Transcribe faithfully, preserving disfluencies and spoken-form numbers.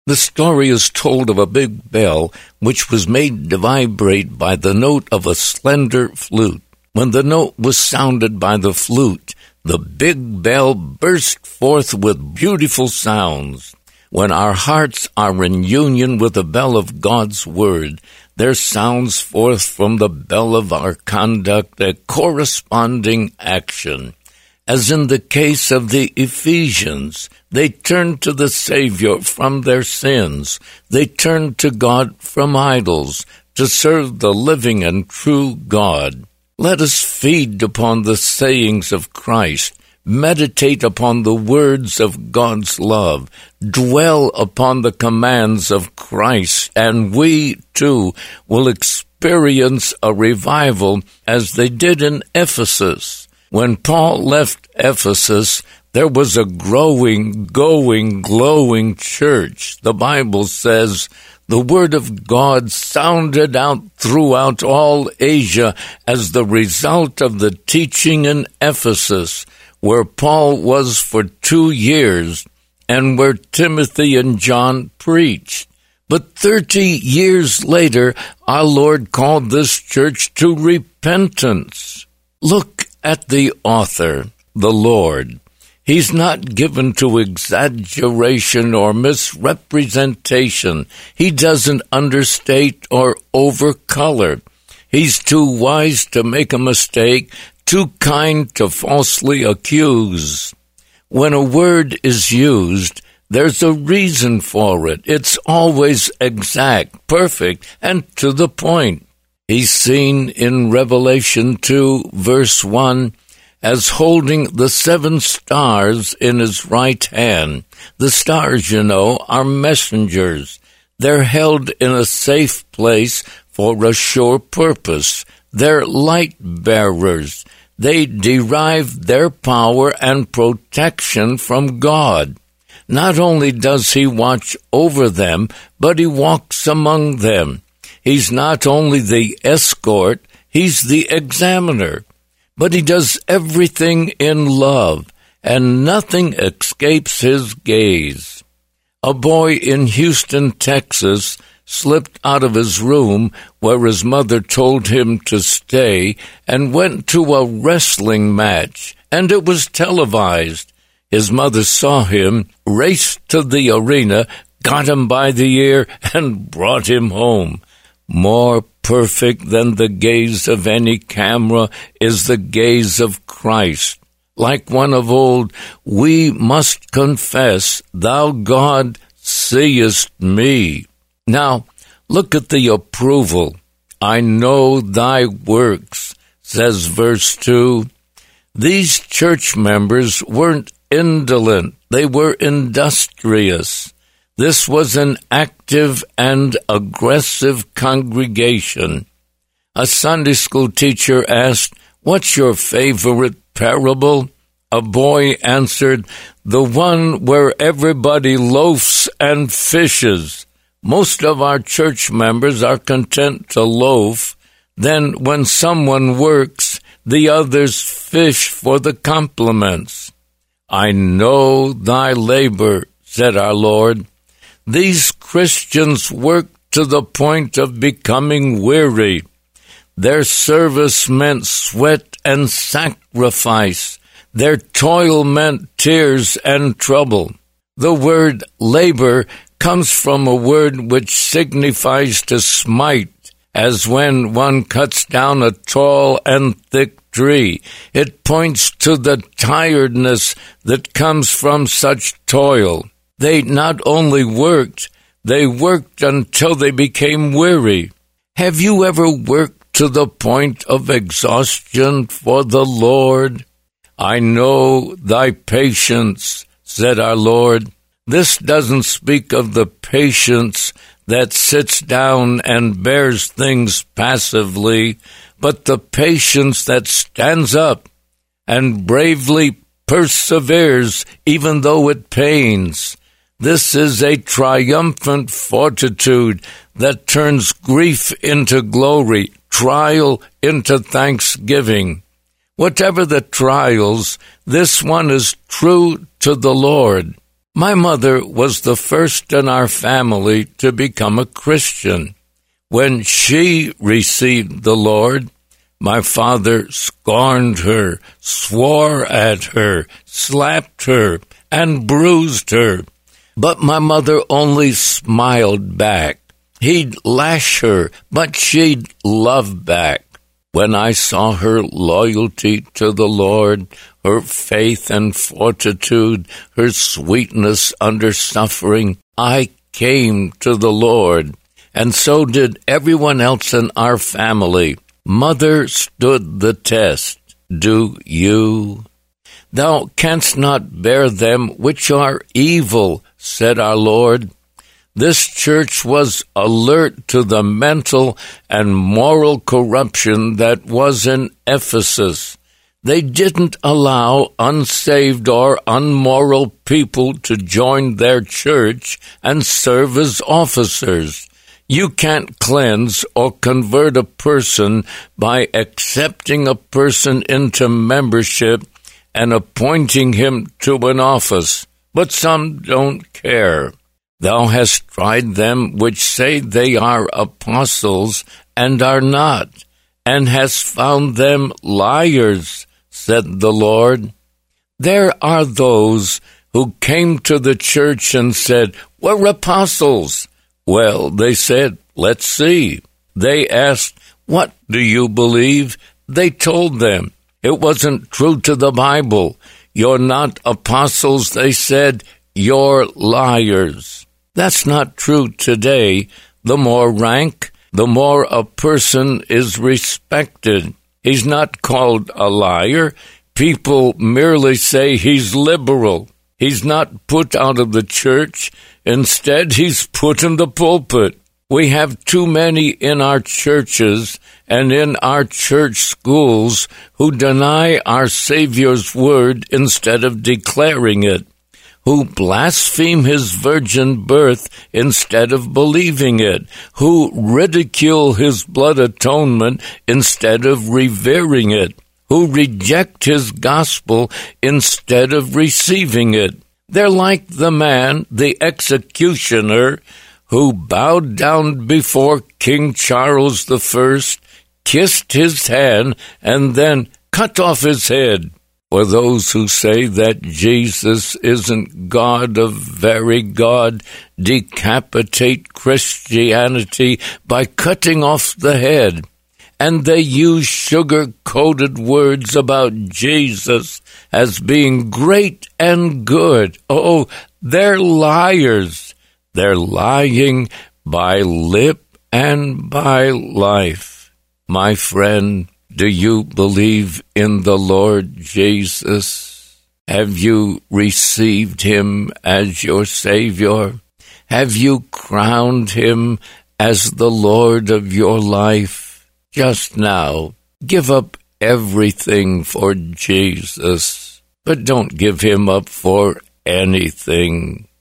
The story is told of a big bell which was made to vibrate by the note of a slender flute. When the note was sounded by the flute, the big bell burst forth with beautiful sounds. When our hearts are in union with the bell of God's Word, there sounds forth from the bell of our conduct a corresponding action. As in the case of the Ephesians, they turned to the Savior from their sins. They turned to God from idols to serve the living and true God. Let us feed upon the sayings of Christ, meditate upon the words of God's love, dwell upon the commands of Christ, and we, too, will experience a revival as they did in Ephesus. When Paul left Ephesus, there was a growing, going, glowing church. The Bible says, the word of God sounded out throughout all Asia as the result of the teaching in Ephesus, where Paul was for two years and where Timothy and John preached. But thirty years later, our Lord called this church to repentance. Look at the author, the Lord. He's not given to exaggeration or misrepresentation. He doesn't understate or overcolor. He's too wise to make a mistake, too kind to falsely accuse. When a word is used, there's a reason for it. It's always exact, perfect, and to the point. He's seen in Revelation two, verse one, as holding the seven stars in his right hand. The stars, you know, are messengers. They're held in a safe place for a sure purpose. They're light bearers. They derive their power and protection from God. Not only does he watch over them, but he walks among them. He's not only the escort, he's the examiner. But he does everything in love, and nothing escapes his gaze. A boy in Houston, Texas, slipped out of his room where his mother told him to stay and went to a wrestling match, and it was televised. His mother saw him, raced to the arena, got him by the ear, and brought him home. More perfect than the gaze of any camera is the gaze of Christ. Like one of old, we must confess, Thou God seest me. Now, look at the approval. I know thy works, says verse two. These church members weren't indolent, they were industrious. This was an active and aggressive congregation. A Sunday school teacher asked, "What's your favorite parable?" A boy answered, "The one where everybody loafs and fishes." Most of our church members are content to loaf. Then when someone works, the others fish for the compliments. I know thy labor, said our Lord. These Christians work to the point of becoming weary. Their service meant sweat and sacrifice. Their toil meant tears and trouble. The word labor comes from a word which signifies to smite, as when one cuts down a tall and thick tree. It points to the tiredness that comes from such toil. They not only worked, they worked until they became weary. Have you ever worked to the point of exhaustion for the Lord? I know thy patience, said our Lord. This doesn't speak of the patience that sits down and bears things passively, but the patience that stands up and bravely perseveres even though it pains. This is a triumphant fortitude that turns grief into glory, trial into thanksgiving. Whatever the trials, this one is true to the Lord. My mother was the first in our family to become a Christian. When she received the Lord, my father scorned her, swore at her, slapped her, and bruised her. But my mother only smiled back. He'd lash her, but she'd love back. When I saw her loyalty to the Lord, her faith and fortitude, her sweetness under suffering, I came to the Lord, and so did everyone else in our family. Mother stood the test. Do you? Thou canst not bear them which are evil, said our Lord. This church was alert to the mental and moral corruption that was in Ephesus. They didn't allow unsaved or unmoral people to join their church and serve as officers. You can't cleanse or convert a person by accepting a person into membership and appointing him to an office, but some don't care. Thou hast tried them which say they are apostles and are not, and hast found them liars, said the Lord. There are those who came to the church and said, we're apostles. Well, they said, let's see. They asked, what do you believe? They told them. It wasn't true to the Bible. You're not apostles, they said. You're liars. That's not true today. The more rank, the more a person is respected. He's not called a liar. People merely say he's liberal. He's not put out of the church. Instead, he's put in the pulpit. We have too many in our churches and in our church schools who deny our Savior's word instead of declaring it, who blaspheme his virgin birth instead of believing it, who ridicule his blood atonement instead of revering it, who reject his gospel instead of receiving it. They're like the man, the executioner, who bowed down before King Charles the First, kissed his hand, and then cut off his head. For those who say that Jesus isn't God of very God, decapitate Christianity by cutting off the head. And they use sugar-coated words about Jesus as being great and good. Oh, they're liars. They're lying by lip and by life. My friend, do you believe in the Lord Jesus? Have you received him as your Savior? Have you crowned him as the Lord of your life? Just now, give up everything for Jesus, but don't give him up for anything.